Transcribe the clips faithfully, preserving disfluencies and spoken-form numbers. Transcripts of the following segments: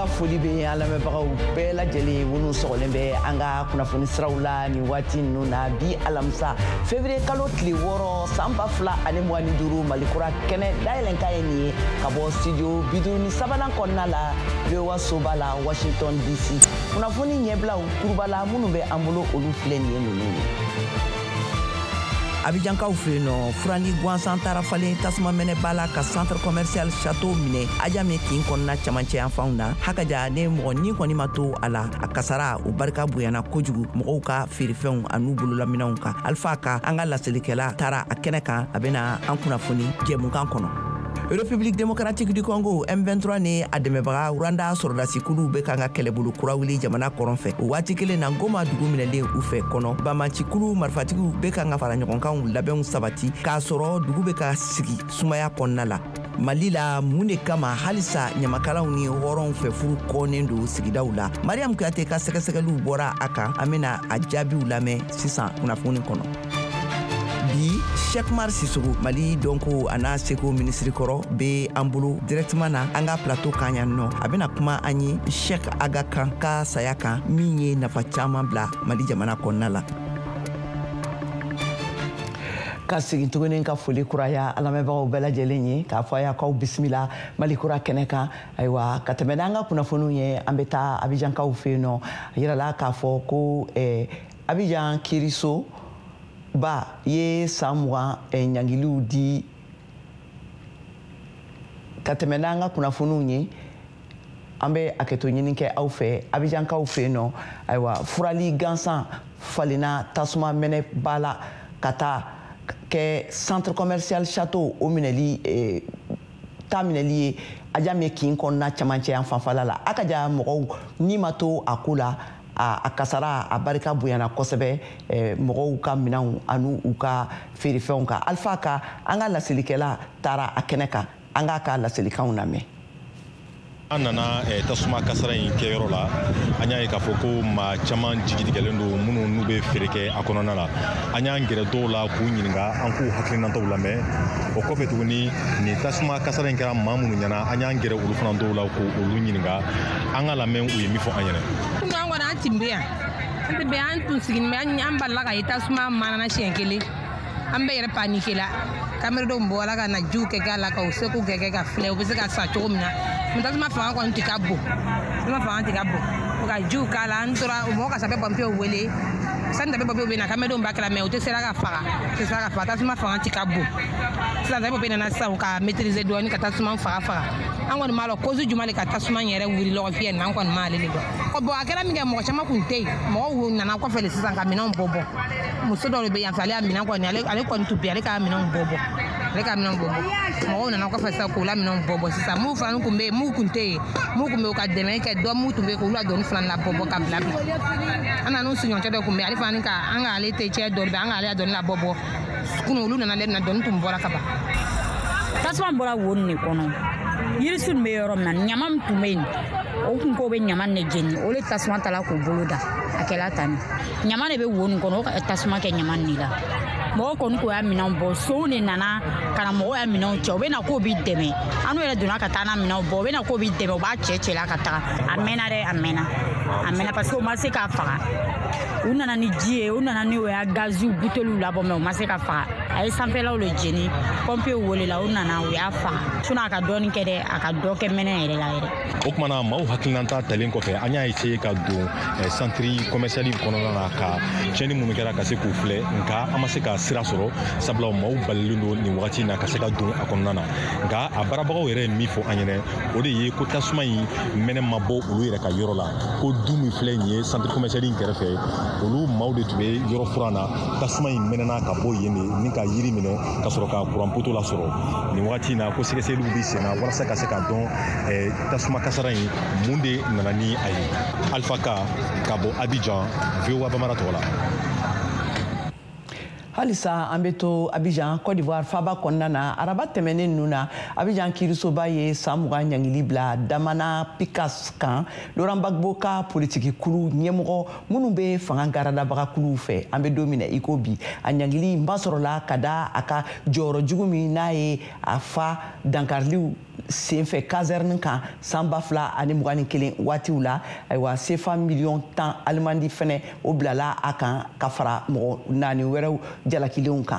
ka foli be an lamɛnbagaw bɛɛ lajɛlen minnu sɔgɔlen bɛ an ka kunnafoni siraw la nin waati ninnu na bi alamisa février kalo tile wɔɔrɔ san ba fila ani mugan ni duuru malikura kɛnɛ dayɛlɛn ka ye nin ye ka bɔ studio bi duuru ni sabanan kɔnɔna la V O A soba la Washington D C kunnafoni ɲɛbilaw kurubala minnu bɛ an bolo olu filɛ nin ye ninnu ye. Abijankaw fɛ yen nɔ furani gansan taara falen tasuma mɛnɛ b'a la ka centre commercial Chateau minɛ aja min kin kɔnɔna camancɛ yan fanw na hakaja ne mɔgɔ ni kɔni ma to a la a kasara o barika bonyana kojugu mɔgɔw ka feerefɛnw a n'u bololaminɛnw kan alifa ka an ka laselikɛla taara a kɛnɛ kan a bɛna an kunnafoni jɛmukan kɔnɔ. République démocratique du Congo M vingt-trois ni a dɛmɛbaga Rwanda sɔrɔdasikulu bɛ kan ka kɛlɛbolo kura wuli jamana kɔrɔn fɛ o waati kelen na Goma dugu minɛlen u fɛ kɔnɔ Bamancikulu marifatigiw bɛ kan ka fara ɲɔgɔnkanw labɛnw sabati k'a sɔrɔ dugu bɛ ka sigi sumaya kɔnɔna la. Mali la mun de kama halisa ɲamakalaw ni hɔrɔnw fɛ furu kɔnnen don sigidaw la. Mariam Kuyate ka sɛgɛsɛgɛliw bɔra a kan an bɛna a jaabiw lamɛn sisan kunnafoni kɔnɔ. Bi Cheikh Mar Sissogo Mali donko ana seko ministre kɔrɔ be an bolo directement na an ka plateau kan yan nɔ a bɛna kuma an ye Cheikh Aga kan ka saya kan min ye nafa caman bila Mali jamana kɔnɔna la. Ka segin tuguni ka foli kuraya alamɛbagaw bɛɛ lajɛlen ye k'a fɔ a y'a k'aw bisimila Mali kura kɛnɛ kan ayiwa ka tɛmɛ n'an ka kunnafoniw ye an bɛ taa Abijankaw fɛ yen nɔ a yirala k'a fɔ ko eh, Abijan Kiriso ba ye san mugan ɲangiliw di ka tɛmɛ n'an ka kunnafoniw ye an bɛ a kɛto ɲini kɛ aw fɛ Abijankaw fɛ yen nɔ ayiwa furali gansan falenna tasuma mɛnɛ ba la ka taa kɛ centre commercial Chateau o minɛli eh, ta minɛli ye aja min kin kɔnɔna camancɛ yan fanfɛla la a ka ja mɔgɔw ni ma to a ko la a kasara a barika bonyana kosɛbɛ mɔgɔw ka minɛnw ani u ka feerefɛnw kan alifa ka an ka laselikɛla taara a kɛnɛ kan an k'a ka laselikanw lamɛn. An nana tasuma kasara in kɛyɔrɔ la an y'a ye k'a fɔ ko maa caman jigitigɛlen don minnu n'u bɛ feere kɛ a kɔnɔna la an y'an gɛrɛ dɔw la k'u ɲininka an k'u hakilinataw lamɛn o kɔfɛ tuguni nin tasuma kasara in kɛra maa minnu ɲɛna an y'an gɛrɛ olu fana dɔw la k'olu ɲininka an ka lamɛn u ye min fɔ an ɲɛna. An kɔni an tun bɛ yan an tun bɛ yan an tun sigilen bɛ an balila ka ye tasuma manana siɲɛ kelen an bɛɛ yɛrɛ panike la kameradenw bɔra ka na jiw kɛ k'a la ka u seko kɛ kɛ ka filɛ u bɛ se ka sa cogo min na mɛ tasuma fanga kɔni tɛ ka bon tasuma fanga tɛ ka bon u ka jiw k'a la an tora mɔgɔ ka sapɛ pɔnpiyew wele sani sapɛ pɔnpiyew bɛ na kameradenw b'a kɛra mɛ u tɛ sera ka faga u tɛ sera ka faga tasuma fanga tɛ ka bon sisan sapɛ pɔnpiyew nana sisan u ka maîtriser dɔɔni ka tasuma faga faga an kɔni b'a dɔn cause jumɛn de ka tasuma yɛrɛ wuli lɔgɔ fiyɛ nin an kɔni m'ale de dɔn bon a kɛra min kɛ mɔgɔ caman kun tɛ yen mɔgɔw nana kɔfɛ de sisan ka minɛnw bɔ bɔ muso dɔw de bɛ yan fɛ ale y'a minɛn kɔni ale kɔni tun bɛ ale ka minɛnw bɔ bɔ ale ka minɛnw bɔ bɔ mɔgɔw nana kɔfɛ sisan k'u la minɛnw bɔ bɔ sisan mun fana kun bɛ yen mun kun tɛ yen mun kun bɛ yen ka dɛmɛ kɛ dɔ mun tun bɛ yen k'u la dɔɔni fana la bɔ bɔ ka bila bila an nana n'u siɲɔgɔncɛ dɔ kun bɛ yen ale fana ka an ka ale tɛ cɛ dɔ bɛ an ka ale dɔɔni la bɔ bɔ kunun olu nana ale na dɔɔni tun bɔra ka ban tasuma bɔra wo nin de kɔnɔ yirisi bɛ yɔrɔ min na ɲama min tun bɛ yen o kun ko bɛ ɲama de jeni o de tasuma tala k'o bolo da a kɛla tan ɲama de bɛ wo nin kɔnɔ o ka tasuma kɛ ɲama nin la mɔgɔ kɔni ko y'a minɛnw bɔ sow de nana ka na mɔgɔw y'a minɛnw cɛ u bɛ na k'o bɛ dɛmɛ an yɛrɛ donna ka taa n'a minɛnw bɔ u bɛ na k'o bɛ dɛmɛ u b'a cɛ cɛ la ka taga a mɛnna dɛ a mɛnna a mɛnna parce que u ma se k'a faga u nana ni ji ye u nana ni o y'a gaziw buteliw labɔ mɛ u ma se ka faga a ye sanfɛlaw de jeni pɔnpiyew welela u nana u y'a faga sinɔn a ka dɔɔni kɛ dɛ a ka dɔ kɛ mɛnɛ yɛrɛ la yɛrɛ. O kumana maaw hakilinata talen kɔfɛ an y'a essayé ka don centre commercial kɔnɔna na ka tiɲɛni minnu kɛra ka se k'u filɛ nka an ma se ka sira sɔrɔ sabula maaw balilen don nin wagati in na ka se ka don a kɔnɔna na nka a baarabagaw yɛrɛ ye min fɔ an ɲɛna o de ye ko tasuma in mɛnɛ ma bɔ olu yɛrɛ ka yɔrɔ la ko du min filɛ nin ye centre commercial in kɛrɛfɛ olu maaw de tun bɛ yɔrɔ furan na tasuma in mɛnɛna ka bɔ yen de ni ka yiri minɛ ka sɔrɔ ka kuran poto lasɔrɔ nin wagati in na ko sɛgɛsɛgɛliw bɛ sen na walasa ka se ka dɔn tasuma kasara in mun de nana ni a ye Alpha Ka ka bɔ Abidjan V O A Bamara tɔgɔ la. halisa an bɛ to Abidjan Côte d'Ivoire faba kɔnɔna na araba tɛmɛnen ninnu na Abidjan kiirisoba ye san mugan ɲangili bila Damana Pikas kan Laurent Gbagbo ka politiki kulu ɲɛmɔgɔ minnu bɛ fanga garadabaga kuluw fɛ an bɛ don min na i ko bi a ɲangili n ba sɔrɔla ka da a ka jɔyɔrɔ jugu min n'a ye a fa dankariliw senfɛ caserne kan san ba fila ani mugan ni kelen waatiw la ayiwa sefa miliyɔn tan alimandi fɛnɛ o bilala a kan ka fara mɔgɔ naani wɛrɛw jalakilenw kan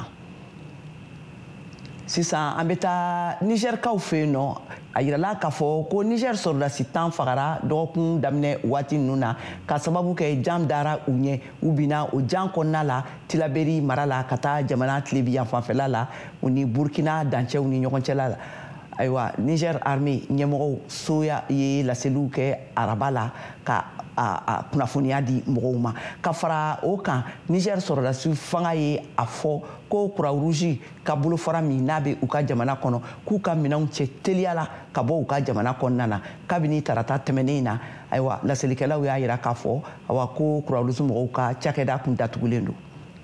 sisan an bɛ taa Nigerkaw fɛ yen nɔ a yirala k'a fɔ ko Niger sɔrɔdasi tan fagara dɔgɔkun daminɛ waati ninnu na ka sababu kɛ jam dara u ɲɛ u binna o jan kɔnɔna la Tilaberi mara la ka taa jamana tilebi yan fanfɛla la u ni Burkina dancɛw ni ɲɔgɔn cɛla la ayiwa Niger armée ɲɛmɔgɔw soya ye laseliw kɛ araba la ka a kunnafoniya di mɔgɔw ma ka fara o kan Niger sɔrɔdasi fanga ye a fɔ ko Croix Rouge ka bolofara min n'a bɛ u ka jamana kɔnɔ k'u ka minɛnw cɛ teliya la ka bɔ u ka jamana kɔnɔna na kabini tarata tɛmɛnen na ayiwa laselikɛlaw y'a jira k'a fɔ awa ko Croix Rouge mɔgɔw ka cakɛda kun datugulen don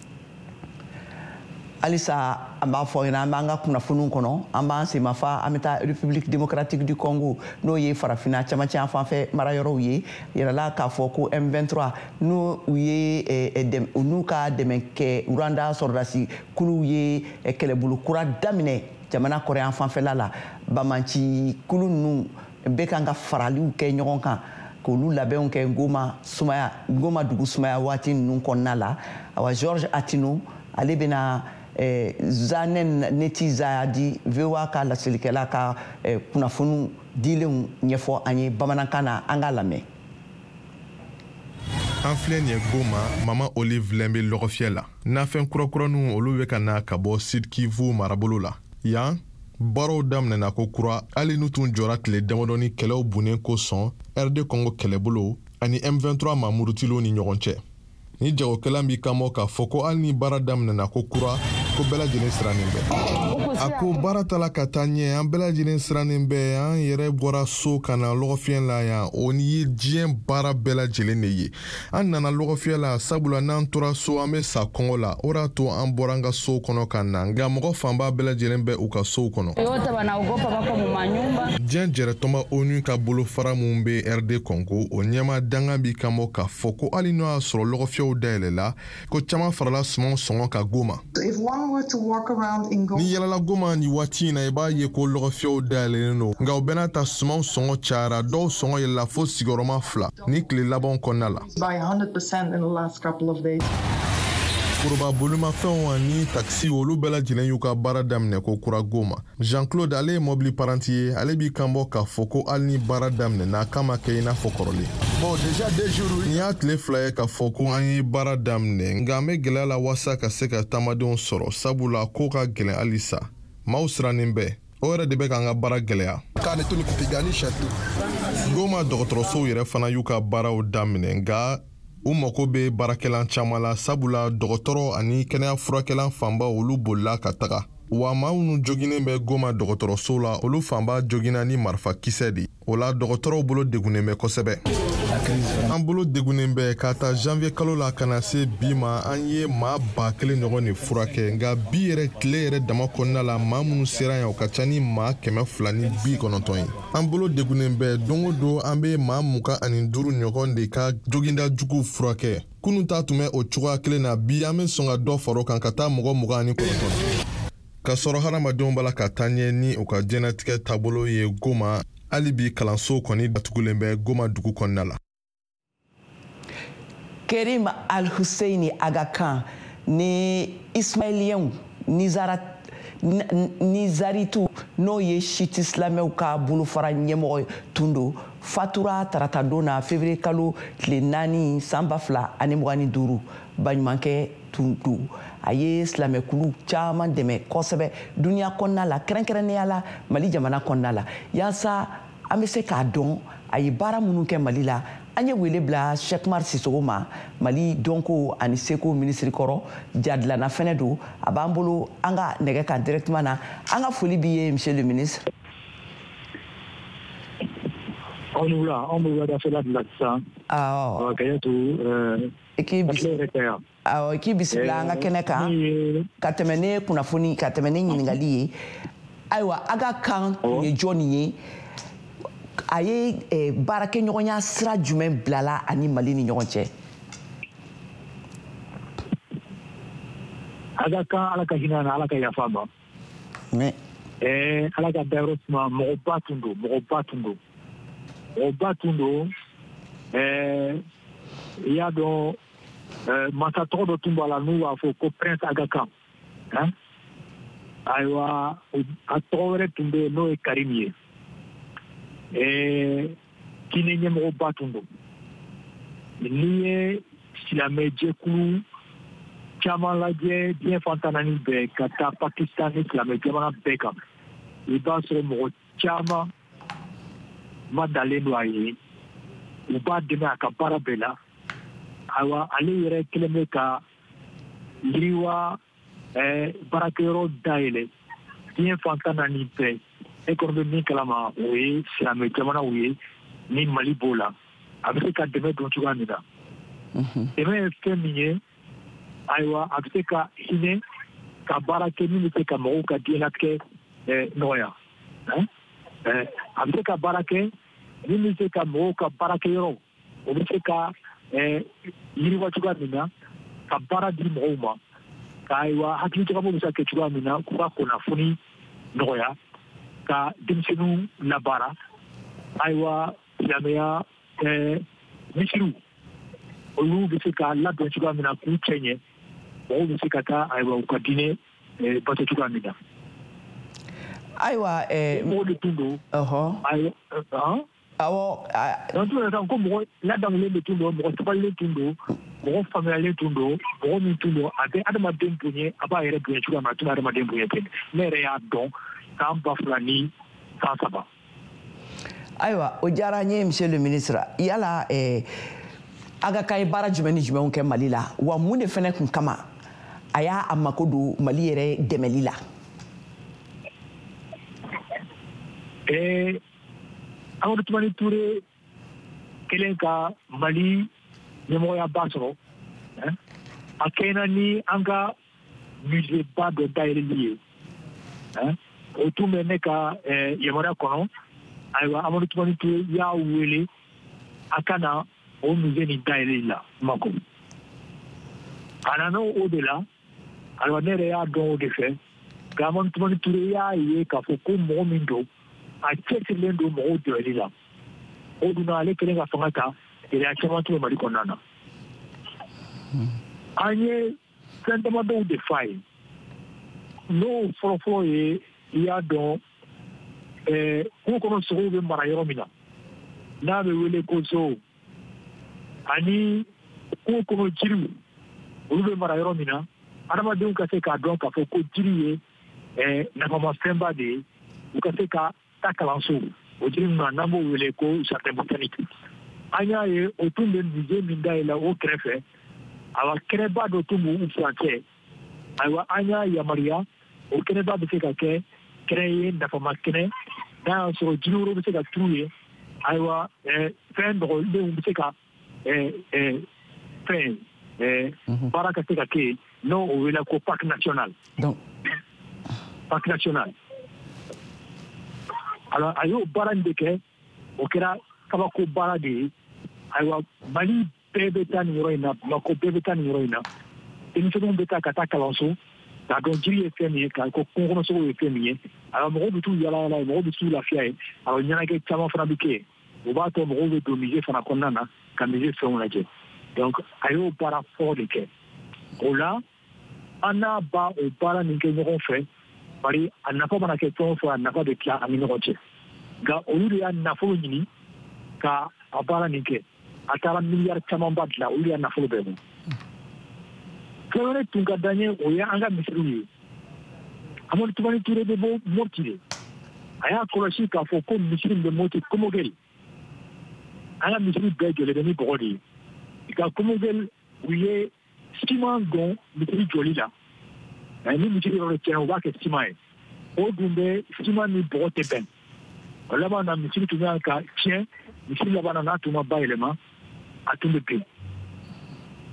halisa an b'a fɔ ɲɛna an b'an ka kunnafoniw kɔnɔ an b'an semafa an bɛ taa République démocratique du Congo n'o ye farafina camancɛ yan fanfɛ marayɔrɔw ye yirala k'a fɔ ko M vingt-trois n'u ye n'u ka dɛmɛ kɛ Rwanda sɔrɔdasi kuluw ye kɛlɛbolo kura daminɛ jamana kɔrɔ yan fanfɛla la Bamanci kulu ninnu bɛ kan ka faraliw kɛ ɲɔgɔn kan k'olu labɛnw kɛ Goma sumaya Goma dugu sumaya waati ninnu kɔnɔna la awa Georges Atino ale bɛna Zanen Neti Zayadi V O A ka laselikɛla ka kunnafoniw dilenw ɲɛfɔ an ye bamanankan na an k'a lamɛn. An filɛ nin ye Goma Mama Olive Lembe lɔgɔfiyɛ la nafɛn kurakuraniw olu bɛ ka na ka bɔ Sud Kivu marabolo la yan baaraw daminɛna ko kura hali n'u tun jɔra tile damadɔni kɛlɛw bunnen kosɔn R D Congo kɛlɛbolo ani M vingt-trois mamurutilow ni ɲɔgɔn cɛ ni jagokɛla b'i kanbɔ k'a fɔ ko hali ni baara daminɛna ko kura ko bɛɛ lajɛlen sirannen bɛ a ko baara tala ka taa ɲɛ an bɛɛ lajɛlen sirannen bɛ an yɛrɛ bɔra so ka na lɔgɔfiyɛ la yan o ni ye diɲɛ baara bɛɛ lajɛlen de ye an nana lɔgɔfiyɛ la sabula n'an tora so an bɛ sa kɔngɔ la o de to an bɔra an ka so kɔnɔ ka na nka mɔgɔ fanba bɛɛ lajɛlen bɛ u ka sow kɔnɔ diɲɛ jɛrɛtɔma ONU ka bolofara mun bɛ R D Congo o ɲɛma danga b'i kanbɔ k'a fɔ ko hali n'o y'a sɔrɔ lɔgɔfiyɛw dayɛlɛla ko caman farala sumanw sɔngɔ ka Goma ni yɛlɛla Goma ni waati in na i b'a ye ko lɔgɔfiyɛw dayɛlɛlen don nka u bɛɛ n'a ta sumanw sɔngɔ cayara dɔw sɔngɔ yɛlɛla fo sigiyɔrɔma fila ni tile labanw kɔnɔna la foroba bolimafɛnw ani taxi olu bɛɛ lajɛlen y'u ka baara daminɛ ko kura Goma Jean-Claude ale ye mɔbili paranti ye ale b'i kanbɔ k'a fɔ ko hali ni baara daminɛna k'a ma kɛ i n'a fɔ kɔrɔlen nin y'a tile fila ye k'a fɔ ko an ye baara daminɛ nka an bɛ gɛlɛya la walasa ka se ka taamadenw sɔrɔ sabula ko ka gɛlɛn halisa maaw sirannen bɛɛ o yɛrɛ de bɛ k'an ka baara gɛlɛya Goma dɔgɔtɔrɔsow yɛrɛ fana y'u ka baaraw daminɛ nka u mako bɛ baarakɛlan caman la sabula dɔgɔtɔrɔ ani kɛnɛya furakɛlan fanba olu bolila ka taga wa maa minnu joginnen bɛ Goma dɔgɔtɔrɔso la olu fanba joginna ni marifa kisɛ de o la dɔgɔtɔrɔw bolo degunnen bɛ kosɛbɛ an bolo degunnen bɛ ka ta janvier kalo la kana se bi ma an ye maa ba kelen ɲɔgɔn de furakɛ nka bi yɛrɛ tile yɛrɛ dama kɔnɔna la maa minnu sera yan o ka ca ni maa kɛmɛ fila ni bi kɔnɔntɔn ye an bolo degunnen bɛ don o don an bɛ maa mugan ani duuru ɲɔgɔn de ka joginda juguw furakɛ kunun ta tun bɛ o cogoya kelen na bi an bɛ sɔn ka dɔ fara o kan ka taa mɔgɔ mugan ani kɔnɔntɔn ka sɔrɔ hadamadenw b'a la ka taa ɲɛ ni u ka diɲɛnatigɛ taabolo ye Goma hali bi kalanso kɔni datugulen bɛ Goma dugu kɔnɔna la. Kerim Al-Husseini Aga Khan ni Ismailiyɛnw Nizaritu n'o ye Shite silamɛw ka bolofara ɲɛmɔgɔ tun don fatura tarata don na février kalo tile naani san ba fila ani mugan ni duuru baɲumankɛ tun don a ye silamɛkulu caman dɛmɛ kosɛbɛ duniya kɔnɔna la kɛrɛnkɛrɛnnenya la Mali jamana kɔnɔna la yaasa an bɛ se k'a dɔn a ye baara minnu kɛ Mali la an ye wele bila Cheikh Mar Sissogo ma Mali dɔnko ani seko ministre kɔrɔ jadilana fɛnɛ don a b'an bolo an ka nɛgɛ kan directement na an ka foli b'i ye monsieur le ministre. On nous l'a, on nous l'a fait là de l'accent. Ah. Ok, tout. Et qui aw ki bisimila an ka kɛnɛ kan ka tɛmɛ ne kunnafoni ka tɛmɛ ne ɲininkali ye ayiwa Aga Khan ye jɔn ye a ye baarakɛɲɔgɔnya sira jumɛn bilala ani Mali ni ɲɔgɔn cɛ Aga Khan ala ka hinɛ na ala ka yafa ma mais eh ala ka dayɔrɔ suma mɔgɔ ba tun don mɔgɔ ba tun don mɔgɔ ba tun don eh i y'a dɔn masa tɔgɔ dɔ tun b'a la n'u b'a fɔ ko Prince Aga Khan hein ayiwa a tɔgɔ wɛrɛ tun bɛ yen n'o ye Karim ye eh Guinée ɲɛmɔgɔ ba tun don n'i ye silamɛjɛkulu caman lajɛ diɲɛ fantan naani bɛɛ ka taa Pakistan ni silamɛ jamana bɛɛ kan i b'a sɔrɔ mɔgɔ caman ma dalen don a ye u b'a dɛmɛ a ka baara bɛɛ la ayiwa ale yɛrɛ kelen bɛ ka yiriwa baarakɛyɔrɔ dayɛlɛ diɲɛ fantan naani bɛɛ e kɔni bɛ min kalama o ye silamɛ jamanaw ye ni Mali b'o la a bɛ se ka dɛmɛ don cogoya min na dɛmɛ ye fɛn min ye ayiwa a bɛ se ka hinɛ ka baara kɛ min bɛ se ka mɔgɔw ka diɲɛlatigɛ nɔgɔya a bɛ se ka baara kɛ min bɛ se ka mɔgɔw ka baarakɛyɔrɔ o bɛ se ka yiriwa cogoya min na ka baara di mɔgɔw ma ka ayiwa hakili jagabɔ bɛ se ka kɛ cogoya min na k'u ka kunnafoni nɔgɔya ka denmisɛnninw labaara ayiwa silamɛya misiriw olu bɛ se ka ladon cogoya min na k'u cɛ ɲɛ mɔgɔw bɛ se ka taa ayiwa u ka diinɛ bato cogoya min na ayiwa mɔgɔw de tun don ayiwa awɔ donc tout le temps ko mɔgɔ ladamulen de tun don mɔgɔ sabalilen tun don mɔgɔ faamuyalen tun don mɔgɔ min tun don a bɛ adamaden bonya a b'a yɛrɛ bonya cogoya min na a tun bɛ adamaden bonya ten ne yɛrɛ y'a dɔn san ba fila ni san saba ayiwa o diyara n ye monsieur le ministre yala Aga Khan ye baara jumɛn ni jumɛnw kɛ Mali la wa mun de fɛnɛ kun kama a y'a a mako don Mali yɛrɛ dɛmɛli la eh Amadou Toumani Touré kelen ka Mali ɲɛmɔgɔya ba sɔrɔ a kɛɲɛna ni an ka musée ba dɔ dayɛlɛli ye o tun bɛ ne ka yamaruya kɔnɔ ayiwa Amadou Toumani Touré y'a wele a ka na o musée nin dayɛlɛli la Mako a nana o de la ayiwa ne yɛrɛ y'a dɔn o de fɛ nka Amadou Toumani Touré y'a ye k'a fɔ ko mɔgɔ min don a cɛsirilen don mɔgɔw dɛmɛli la o dun ale kelen ka fanga ta gɛlɛya caman tun bɛ Mali kɔnɔna na an ye fɛn damadɔw de f'a ye n'o fɔlɔfɔlɔ ye i y'a dɔn kungo kɔnɔ sogow bɛ mara yɔrɔ min na n'a bɛ wele ko zoo ani kungo kɔnɔ jiriw olu bɛ mara yɔrɔ min na adamadenw ka se k'a dɔn k'a fɔ ko jiri ye nafamafɛnba de ye u ka se ka ta kalanso o jiri ninnu n'an b'o wele ko jardin botanique an y'a ye o tun bɛ musée min dayɛlɛ o kɛrɛfɛ ayiwa kɛnɛba dɔ tun b'u furancɛ ayiwa an y'a yamaruya o kɛnɛba bɛ se ka kɛ kɛnɛ ye nafama kɛnɛ n'a y'a sɔrɔ jiri wɛrɛw bɛ se ka turu ye ayiwa fɛn nɔgɔlenw bɛ se ka fɛn baara ka se ka kɛ yen n'o o wele ko parc national parc national alors a y'o baara in de kɛ o kɛra kabako baara de ye ayiwa Mali bɛɛ bɛ taa nin yɔrɔ in na Bamako bɛɛ bɛ taa nin yɔrɔ in na denmisɛnninw bɛ taa ka taa kalanso k'a dɔn jiri ye fɛn min ye k'a ko kungo kɔnɔ sogow ye fɛn min ye ayiwa mɔgɔw bɛ t'u yaala yaala ye mɔgɔw bɛ t'u lafiya ye ayiwa ɲɛnajɛ caman fana bɛ kɛ yen o b'a to mɔgɔw bɛ don musée fana kɔnɔna na ka musée fɛnw lajɛ donc a y'o baara fɔlɔ de kɛ o la an n'a ba o baara nin kɛ ɲɔgɔn fɛ bari a nafa mana kɛ fɛn o fɛn a nafa bɛ tila ani ɲɔgɔn cɛ nka olu de y'a nafolo ɲini ka a baara nin kɛ a taara miliyari camanba dilan olu y'a nafolo bɛɛ bɔ fɛn wɛrɛ tun ka d'an ye o ye an ka misiriw ye Amadou Toumani Touré bɛ bɔ Mopti de a y'a kɔlɔsi k'a fɔ ko misiri bɛ Mopti Komogel an ka misiri bɛɛ jɔlen bɛ ni bɔgɔ de ye nka Komogel u ye siman dɔn misiri jɔli la ni misiri yɔrɔ tiɲɛ u b'a kɛ siman ye o dun bɛ siman ni bɔgɔ tɛ bɛn o laban na misiri tun kan ka tiɲɛ misiri laban na n'a tun ma bayɛlɛma a tun bɛ bin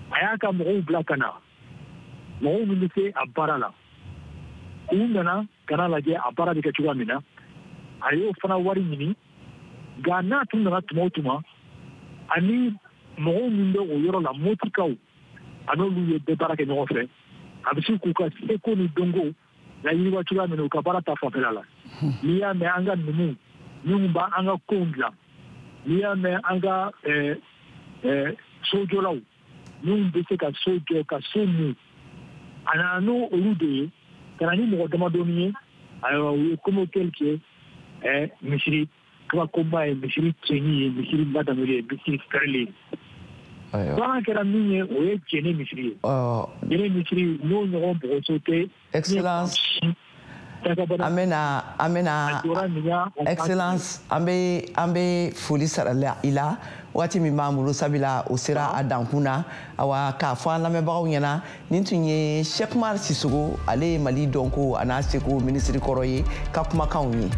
a y'a ka mɔgɔw bila ka na mɔgɔw min bɛ se a baara la u nana ka na lajɛ a baara bɛ kɛ cogoya min na a y'o fana wari ɲini nka n'a tun nana tuma o tuma ani mɔgɔw min bɛ o yɔrɔ la motikaw a n'olu ye bɛɛ baara kɛ ɲɔgɔn fɛ a bɛ se k'u ka seko ni dɔnko layiriwa cogoya min na u ka baara ta fanfɛla la n'i y'a mɛn an ka numu minnu b'an ka kow dilan n'i y'a mɛn an ka sojɔlaw minnu bɛ se ka so jɔ ka so mun a nana n'o olu de ye ka na ni mɔgɔ damadɔni ye ayiwa u ye komo kɛli kɛ misiri kabakoba ye misiri cɛnni ye misiri ladamuli ye misiri fɛrɛli ye baara kɛra min ye o ye jɛnɛ misiri ye jɛnɛ misiri n'o ɲɔgɔn bɔgɔso tɛ excellence an bɛna an bɛna excellence an bɛ an bɛ foli sarala i la waati min b'an bolo sabula o sera a dankun na awa k'a fɔ an lamɛnbagaw ɲɛna nin tun ye Cheikh Umar Sissogo ale ye Mali dɔnko a n'a seko minisiri kɔrɔ ye ka kumakanw ye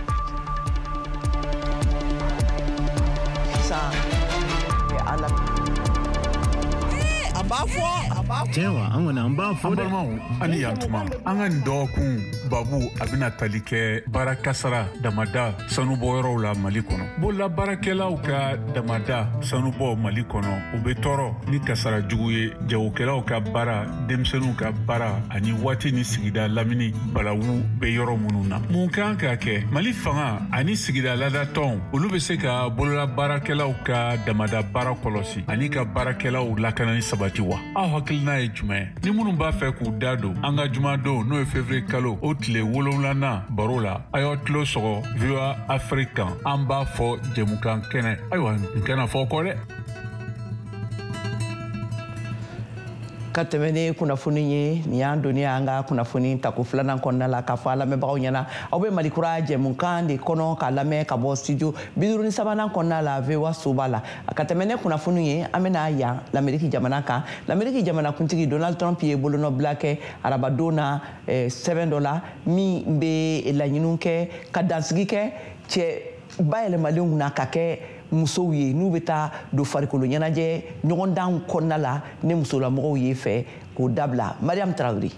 sisan a b'a fɔ a b'a fɔ Cewa an wani an b'a fɔ dɛ ani yantuma an ka nin dɔgɔkun babu a bɛna tali kɛ baara kasara damada sanubɔyɔrɔw la Mali kɔnɔ bolola baarakɛlaw ka damada sanubɔ Mali kɔnɔ u bɛ tɔɔrɔ ni kasara jugu ye jagokɛlaw ka baara denmisɛnninw ka baara ani waati ni sigida lamini balawu bɛ yɔrɔ minnu na mun kan ka kɛ Mali fanga ani sigida ladatɔnw olu bɛ se ka bolola baarakɛlaw ka damada baara kɔlɔsi ani ka baarakɛlaw lakanani sabati wa aw hakilina ye jumɛn ni minnu b'a fɛ k'u da don an ka jumadon n'o ye février kalo o tile wolonwulanan baro la a y'aw tulo sɔgɔ V O A Afrique kan an b'a fɔ jɛmukan kɛnɛ ayiwa nin kana fɔ kɔ dɛ ka tɛmɛ ni kunnafoni ye nin y'an doni an ka kunnafoni tako filanan kɔnɔna la k'a fɔ a lamɛnbagaw ɲɛna aw bɛ Malikura jɛmukan de kɔnɔ k'a lamɛn ka bɔ studio bi duuru ni sabanan kɔnɔna la V O A so b'a la ka tɛmɛ ni kunnafoni ye an bɛna yan l'Amérique jamana kan l'Amérique jamanakuntigi Donald Trump ye bolonɔbila kɛ arabadon na sɛbɛn dɔ la min bɛ laɲiniw kɛ ka dansigi kɛ cɛ bayɛlɛmalenw na ka kɛ musow ye n'u bɛ taa don farikolo ɲɛnajɛ ɲɔgɔndan kɔnɔna la ni musolamɔgɔw ye fɛ k'o dabila Mariam Traoré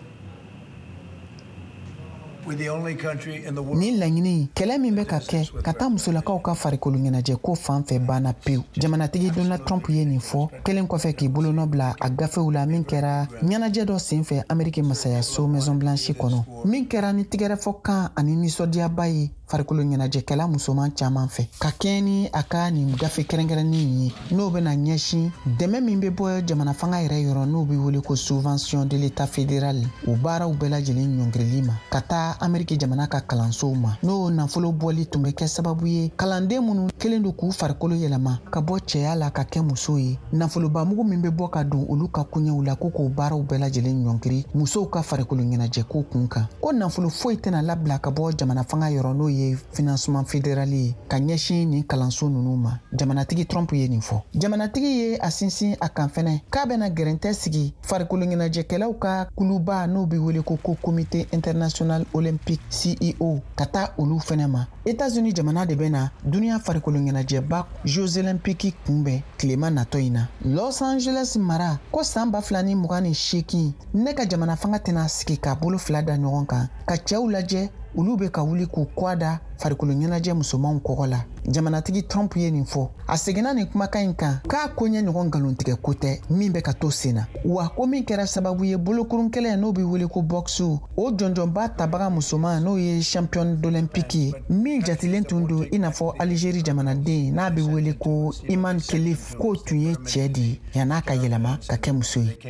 Ni laɲini kɛlɛ min bɛ ka kɛ ka taa musolakaw ka farikolo ɲɛnajɛ ko fan fɛ banna pewu jamanatigi Donald Trump ye nin fɔ kelen kɔfɛ k'i bolonɔ bila a gafew la min kɛra ɲɛnajɛ dɔ senfɛ Amérique masayaso Maison Blanche kɔnɔ min kɛra ni tigɛrɛfɔ kan ani nisɔndiyaba ye farikolo ɲɛnajɛkɛla musoman caman fɛ ka kɛɲɛ ni a ka nin gafe kɛrɛnkɛrɛnnin ye n'o bɛna ɲɛsin dɛmɛ min bɛ bɔ jamana fanga yɛrɛ yɔrɔ n'o bɛ wele ko subvention de l'état fédéral o baaraw bɛɛ lajɛlen ɲɔngirili ma ka taa Amérique jamana ka kalansow ma n'o nafolo bɔli tun bɛ kɛ sababu ye kalanden minnu kelen don k'u farikolo yɛlɛma ka bɔ cɛya la ka kɛ muso ye nafoloba mugu min bɛ bɔ ka don olu ka koɲɛw la ko k'o baaraw bɛɛ lajɛlen ɲɔngiri musow ka farikolo ɲɛnajɛ ko kun kan ko nafolo foyi tɛna labila ka bɔ jamana fanga yɔrɔ n'o ye financement fédéral ye ka ɲɛsin nin kalanso ninnu ma jamanatigi Trump ye nin fɔ jamanatigi ye a sinsin a kan fɛnɛ k'a bɛna gɛrɛntɛ sigi farikolo ɲɛnajɛkɛlaw ka kuluba n'o bɛ wele ko ko comité international olympique C E O ka taa olu fɛnɛ ma États-Unis jamana de bɛna duniya farikolo ɲɛnajɛba Jeux olympiques kunbɛn tilema natɔ in na Los Angeles mara ko san ba fila ni mugan ni seegin ne ka jamana fanga tɛna sigi k'a bolo fila da ɲɔgɔn kan ka cɛw lajɛ olu bɛ ka wuli k'u kɔ da farikolo ɲɛnajɛ musomanw kɔgɔ la jamanatigi Trump ye nin fɔ a seginna nin kumakan in kan k'a koɲɛ ɲɔgɔn nkalontigɛ ko tɛ min bɛ ka to sen na wa ko min kɛra sababu ye bolokurun kɛlɛ n'o bɛ wele ko boxe o jɔnjɔnba tabaga musoman n'o ye champion d'olympique ye min jatilen tun don i n'a fɔ Algérie jamanaden n'a bɛ wele ko Iman Khelif k'o tun ye cɛ de ye yan'a ka yɛlɛma ka kɛ muso ye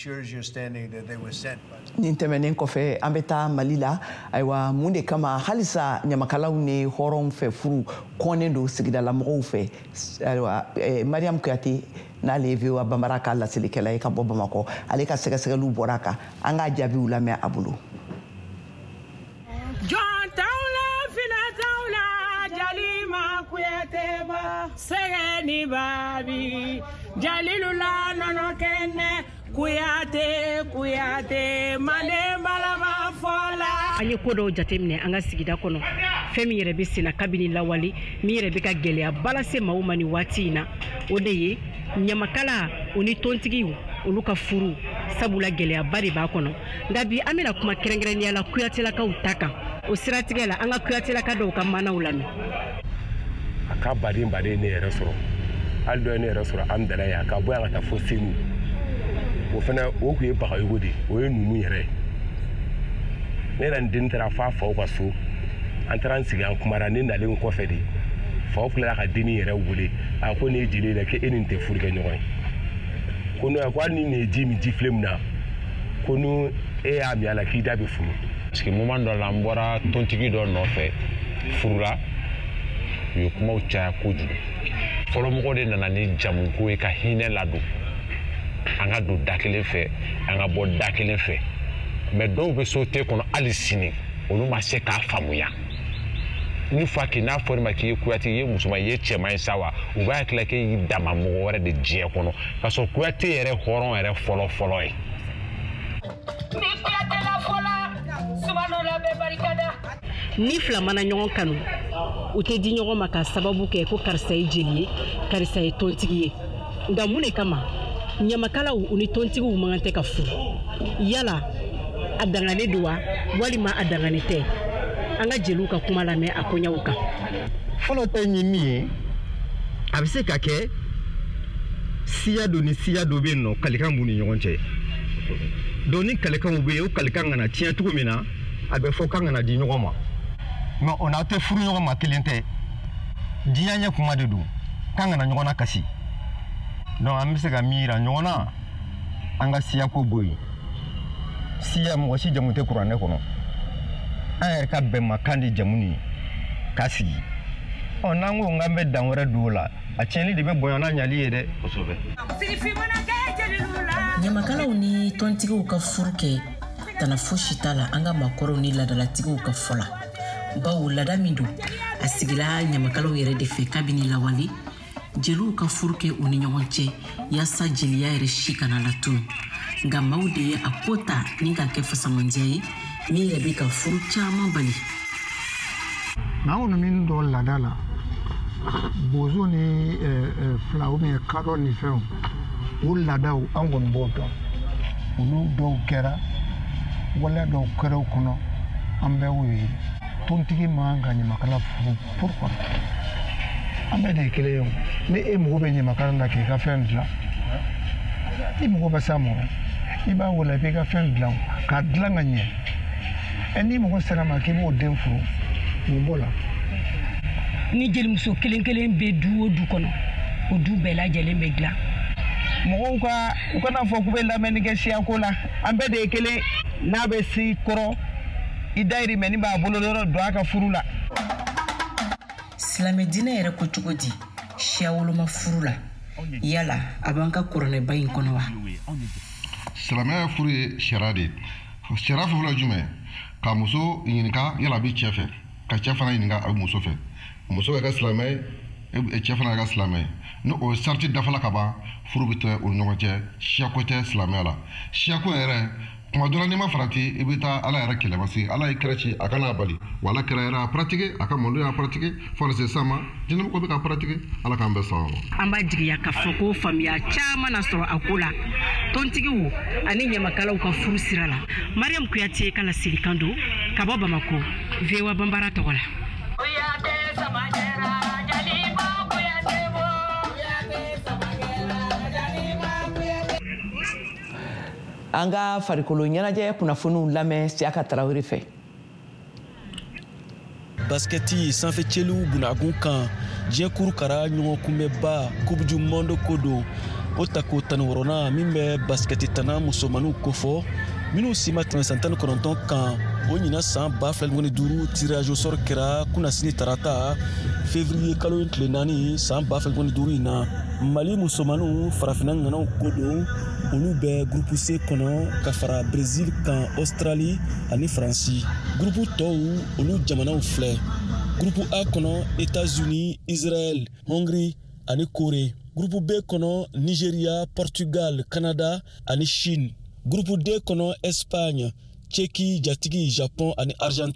nin tɛmɛnen kɔfɛ an bɛ taa Mali la ayiwa mun de kama halisa ɲamakalaw ni hɔrɔnw fɛ furu kɔnnen don sigidalamɔgɔw fɛ ayiwa Mariam Kuyate n'ale ye V O A Banbara ka laselilikɛla ye ka bɔ Bamakɔ ale ka sɛgɛsɛgɛliw bɔra a kan an k'a jaabiw lamɛn a bolo jɔn t'aw la finɛ t'aw la Jalima Kuyate ba sɛgɛ ni baabi Jalilu la nɔnɔ kɛnɛ Kuyate Kuyate mande balaba fɔla an ye ko dɔw jateminɛ an ka sigida kɔnɔ fɛn min yɛrɛ bɛ senna kabini lawale min yɛrɛ bɛ ka gɛlɛya balase maaw ma ni waati in na o de ye ɲamakala o ni tontigiw olu ka furu sabula gɛlɛyaba de b'a kɔnɔ nka bi an bɛna kuma kɛrɛnkɛrɛnnenya la kuyatelakaw ta kan o siratigɛ la an ka kuyatelaka dɔw ka manaw lamɛn a ka baden baden ne yɛrɛ sɔrɔ hali dɔ ye ne yɛrɛ sɔrɔ an dala yan ka bɔ yan ka taa fo senu o fana o tun ye bagayogo de o ye numu yɛrɛ ne yɛrɛ n den taara f'a faw ka so an taara an sigi an kumara ne nalen kɔfɛ de faw filɛ ka denni yɛrɛ wele a ko ne ye jeli la k'e ni tɛ furu kɛ ɲɔgɔn ye ko n'o ko hali ni nin ye ji min ji filɛ min na ko n'u e y'a min a la k'i da bɛ furu parce que moment dɔ la n bɔra tontigi dɔ nɔfɛ furula u ye kumaw caya kojugu fɔlɔmɔgɔ de nana ni jamuko ye ka hinɛ ladon an ka don da kelen fɛ an ka bɔ da kelen fɛ mais dɔw bɛ so te kɔnɔ hali sini olu ma se k'a faamuya une fois que n'a fɔra ma k'i ye kuyate i ye musoman i ye cɛman ye sa wa u b'a hakili k'e y'i dama mɔgɔ wɛrɛ de diɲɛ kɔnɔ k'a sɔrɔ kuyate yɛrɛ hɔrɔn yɛrɛ fɔlɔ fɔlɔ ye. ni fila mana ɲɔgɔn kanu u tɛ di ɲɔgɔn ma ka sababu kɛ ko karisa ye jeli ye karisa ye tontigi ye nka mun de kama ɲamakalaw u ni tontigiw man tɛ ka furu yala a dangane don wa walima a dangane tɛ an ka jeliw ka kuma lamɛn a koɲaw kan fɔlɔ tɛ ɲi min ye a bɛ se ka kɛ siya dɔ ni siya dɔ bɛ yen nɔ kalikan b'u ni ɲɔgɔn cɛ donc ni kalikanw bɛ yen o kalikan kana tiɲɛ cogo min na a bɛ fɔ k'an kana di ɲɔgɔn ma mais o n'a tɛ furu ɲɔgɔn ma kelen tɛ diɲɛ ɲɛ kuma de don k'an kana ɲɔgɔn na kasi donc an bɛ se ka min yira ɲɔgɔn na an ka siyako bɔ yen siya mɔgɔ si jamu tɛ kuranɛ kɔnɔ an yɛrɛ ka bɛnmakan di jamu nin k'a sigi ɔ n'an ko k'an bɛ dan wɛrɛ don o la a tiɲɛli de bɛ bonya n'a ɲali ye dɛ kosɛbɛ. ɲamakalaw ni tɔntigiw ka furu kɛ tana fosi t'a la an ka maakɔrɔw ni ladalatigiw ka fɔ la bawo lada min don a sigila ɲamakalaw yɛrɛ de fɛ kabini lawale jeliw ka furu kɛ u ni ɲɔgɔn cɛ yaasa jeliya yɛrɛ si kana latunu nka maaw de ye a ko ta ni ka kɛ fasamandiya ye min yɛrɛ bɛ ka furu caman bali. n'anw min dɔ lada la bozo ni fila ou bien kadɔ ni fɛnw o ladaw an kɔni b'o dɔn olu dɔw kɛra wala dɔw kɛra o kɔnɔ an bɛ o ye tontigi man ka ɲamakala furu pourquoi an bɛɛ de ye kelen ye ni e mago bɛ ɲamakala la k'i ka fɛn dilan i mago bɛ s'a ma i b'a wele i b'i ka fɛn dilan k'a dilan ka ɲɛ ɛ n'i mago sera ma k'i b'o den furu mun b'o la. ni jelimuso kelen kelen bɛ du o du kɔnɔ o du bɛɛ lajɛlen bɛ dilan. mɔgɔw ka u kana fɔ k'u bɛ lamɛnni kɛ siyako la an bɛɛ de ye kelen n'a bɛ si kɔrɔ i dayirimɛ ni b'a bolo yɔrɔ don a ka furu la. silamɛ diinɛ yɛrɛ ko cogo di siya woloma furu la yala a b'an ka kuranɛba in kɔnɔ wa. silamɛya furu ye sariya de ye sariya fɔlɔ jumɛn ka muso ɲininka yala a bɛ cɛ fɛ ka cɛ fana ɲininka a bɛ muso fɛ muso bɛ kɛ silamɛ ye cɛ fana kɛ silamɛ ye ni o sariti dafala ka ban furu bɛ tɛ o ni ɲɔgɔn cɛ siyako tɛ silamɛya la siyako yɛrɛ kuma dɔ la n'i ma farati i bɛ taa ala yɛrɛ kɛlɛ parce que ala ye kɛlɛ ci a kana bali wa ala kɛlɛ yɛrɛ a pratique a ka mɔdenw y'a pratique fo ka se sisan ma jinɛmɔgɔ bɛ ka pratique ala k'an bɛɛ sɔn an b'a jigiya k'a fɔ ko faamuya caman na sɔrɔ a ko la tontigiw ani ɲamakalaw ka furu sira la mariam kuyate ka lasilikan don ka bɔ bamako vewa banbara tɔgɔ la. an ka farikolo ɲɛnajɛ kunnafoniw lamɛn Siyaka Tarawele fɛ. basketi sanfɛcɛliw bunakun kan diɲɛ kurukara ɲɔgɔn kunbɛba coupe du monde ko don o ta ko tani wɔɔrɔnan min bɛ basketi tana musomaniw kofɔ minnu si ma tɛmɛ san tan ni kɔnɔntɔn kan o ɲina san ba fila ni duuru tirage au sort kɛra kunnasini tarata février kalo tile naani san ba fila ni duuru in na mali musomaniw farafinna ŋanaw ko don olu bɛ groupe C kɔnɔ ka fara Brésil kan Australie ani Faransi groupe tɔw olu jamanaw filɛ groupe A kɔnɔ États-Unis Israël Hongrie ani Corée groupe B kɔnɔ Nigeria Portugal Canada ani Chine groupe D kɔnɔ Espagne Tchéquie Jatigi Japon ani Argentine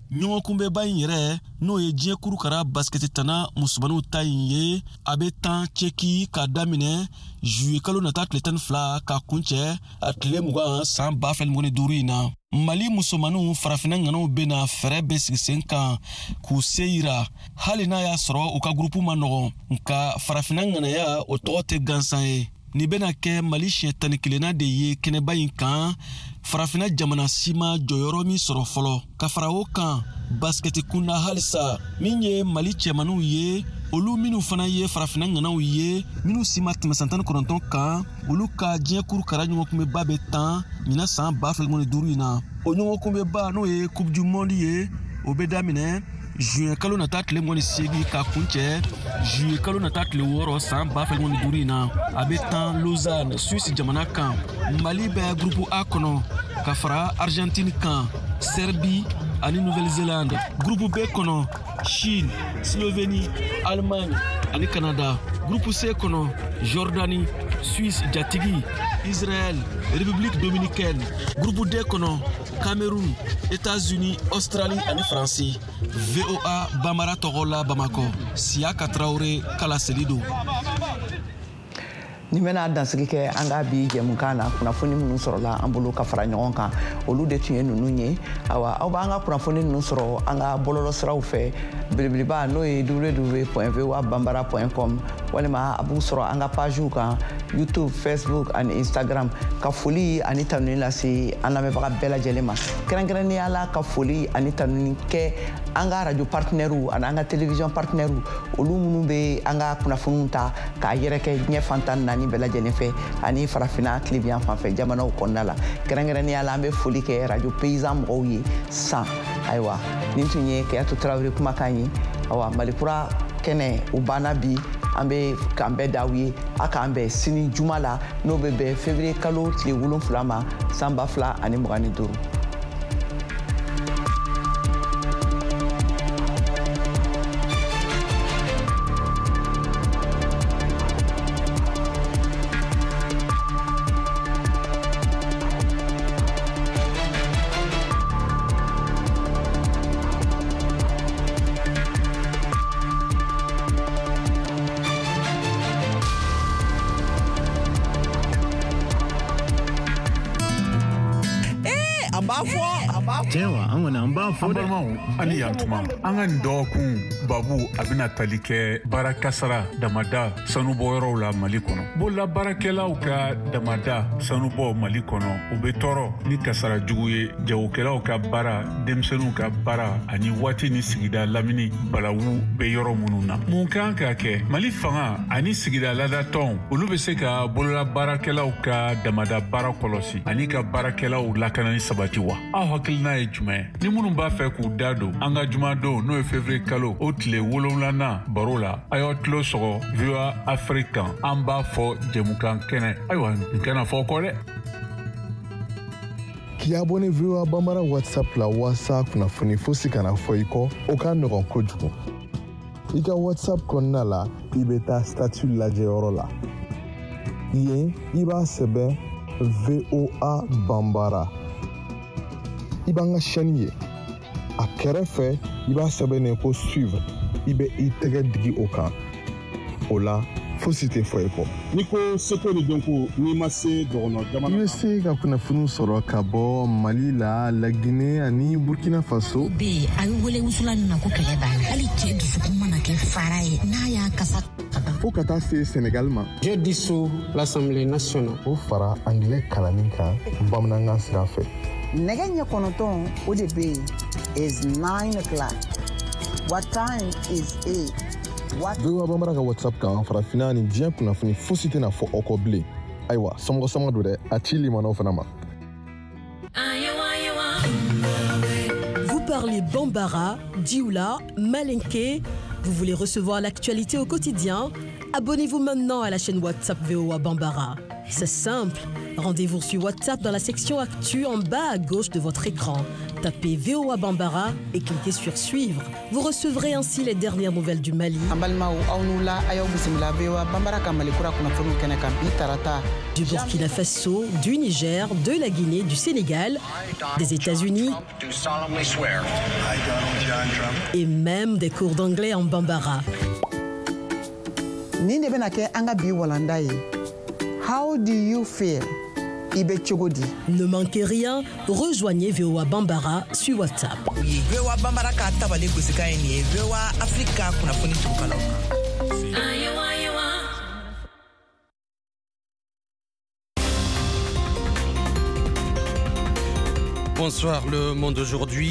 ɲɔgɔn kunbɛ ba in yɛrɛ n'o ye diɲɛ kurukara basketi tana musobaniw ta in ye a bɛ tan ceki k'a daminɛ juye kalo nata tile tan ni fila k'a kuncɛ a tile mugan san ba fila ni mugan ni duuru in na. Mali musomaniw farafina ŋanaw bena fɛrɛ bɛ sigi sen kan k'u se yira hali n'a y'a sɔrɔ u ka gurupu ma nɔgɔn nka farafina ŋanaya o tɔgɔ tɛ gansan ye. Ni bena kɛ Mali siɲɛ tan ni kelenna de ye kɛnɛba in kan farafina jamana si ma jɔyɔrɔ min sɔrɔ fɔlɔ ka fara o kan basketi kunda halisa min ye Mali cɛmaniw ye olu minnu fana ye farafina ŋanaw ye minnu si ma tɛmɛ san tan ni kɔnɔntɔn kan olu ka diɲɛ kurukara ɲɔgɔnkunbɛba bɛ tan ɲina san ba fila ni duuru in na. O ɲɔgɔnkunbɛba n'o ye coupe du monde ye o bɛ daminɛ juin kalo nata tile mugan ni seegin ka kuncɛ juillet kalo nata tile wɔɔrɔ san ba fila ni mugan ni duuru in na a bɛ tan Lausanne Suisse jamana kan. Mali bɛ groupe A kɔnɔ ka fara Argentine kan Serbie ani Nouvelle-Zélande. Groupe B kɔnɔ Chine, Slovénie, Allemagne ani Canada. Groupe C kɔnɔ Jordanie, Suisse jatigi, Israël, République dominicaine. Groupe D kɔnɔ Cameroun, États-Unis, Australie ani Faransi. V O A Bambara tɔgɔ la Bamako. Siaka Traoré Kala Selido. Ni bena dansigi kɛ an ka bi jɛmukan na kunnafoni minnu sɔrɔla an bolo ka fara ɲɔgɔn kan olu de tun ye ninnu ye. Awa aw b'an ka kunnafoni ninnu sɔrɔ an ka bɔlɔlɔsiraw fɛ belebeleba n'o ye w w w point v o a bambara point com walima a b'u sɔrɔ an ka pagew kan YouTube, Facebook ani Instagram. Ka foli ani tanuni lase an lamɛnbaga bɛɛ lajɛlen ma. Kɛrɛnkɛrɛnnenya la ka foli ani tanuni kɛ an ka radio partenaires ani an ka télévision partenaires olu minnu bɛ an ka kunnafoniw ta k'a yɛrɛkɛ diɲɛ fantan naani bɛɛ lajɛlen fɛ ani farafina tilibiyan fanfɛ jamanaw kɔnɔna la. Kɛrɛnkɛrɛnnenya la an bɛ foli kɛ radio paysan mɔgɔw ye san. Ayiwa nin tun ye Keyatu Tarawele kumakan ye. Awa Malikura kɛnɛ o banna bi an bɛ k'an bɛɛ d'aw ye a k'an bɛn sini juma la n'o bɛ bɛn février kalo tile wolonfila ma san ba fila ani mugan ni duuru. Cewa an wani an ba fo da ani yantuma an ka dɔgɔkun babu a bɛna tali kɛ baara kasara damada sanubɔ yɔrɔw la Mali kɔnɔ. Bolola baarakɛlaw ka damada sanubɔ Mali kɔnɔ u bɛ tɔɔrɔ ni kasara jugu ye jagokɛlaw ka baara denmisɛnninw ka baara ani waati ni sigida lamini balawu bɛ yɔrɔ minnu na. Mun kan ka kɛ Mali fanga ani sigida ladatɔnw olu bɛ se ka bolola baarakɛlaw ka damada baara kɔlɔsi ani ka baarakɛlaw lakanani sabati wa? Aw hakilina ye jumɛn? Ni minnu b'a fɛ k'u da don an ka jumadon n'o ye février kalo o tile wolonwulanan baro la a y'aw tulo sɔgɔ V O A Afrique kan an b'a fɔ jɛmukan kɛnɛ. Ayiwa n kana fɔ kɔ dɛ. K'i abonné V O A Bambara WhatsApp la walasa kunnafoni fosi kana fɔ i kɔ o ka nɔgɔn kojugu. I ka WhatsApp kɔnɔna la i bɛ taa statut lajɛyɔrɔ la. Yen i b'a sɛbɛn V O A Bambara. I b'an ka chaîne ye. A kɛrɛfɛ i b'a sɛbɛnnen ko suivre. I bɛ i tɛgɛ digi o kan. O la fosi tɛ fɔ i kɔ. N'i ko seko ni dɔnko n'i ma se dɔgɔnɔ jamana. I bɛ se ka kunnafoni sɔrɔ ka bɔ Mali la, Laginɛ ani Burkina Faso. Bi a bɛ wele wusulan nin na ko kɛlɛ banna. Hali cɛ dusukun mana kɛ fara ye n'a y'a kasa. Fo ka taa se Sénégal ma. Je dissous l'Assemblée nationale. O fara anglais kalanni kan bamanankan sira fɛ. Nɛgɛ ɲɛ kɔnɔntɔn o de bɛ yen is nine o'clock. What time is eight? V O A Bambara ka WhatsApp kan farafina ni diɲɛ kunnafoni fosi tɛna fɔ aw kɔ bilen. Ayiwa somɔgɔ sama don dɛ a ci limanaw fana ma. Vous parlez Bambara, Dioula, Malinké. Vous voulez recevoir l'actualité au quotidien? Abonnez-vous maintenant à la chaîne WhatsApp V O A Bambara. C'est simple. Rendez-vous sur WhatsApp dans la section Actu en bas à gauche de votre écran. Tapez V O A Bambara et cliquez sur suivre. Vous recevrez ainsi les dernières nouvelles du Mali, du Burkina Faso, du Niger, de la Guinée, du Sénégal, des États-Unis et même des cours d'anglais en Bambara. How do you feel? Ne manquez rien, rejoignez V O A Bambara sur WhatsApp. V O A Bambara ka tabale gusika ni V O A Africa kuna foni tukala. Bonsoir, le monde aujourd'hui.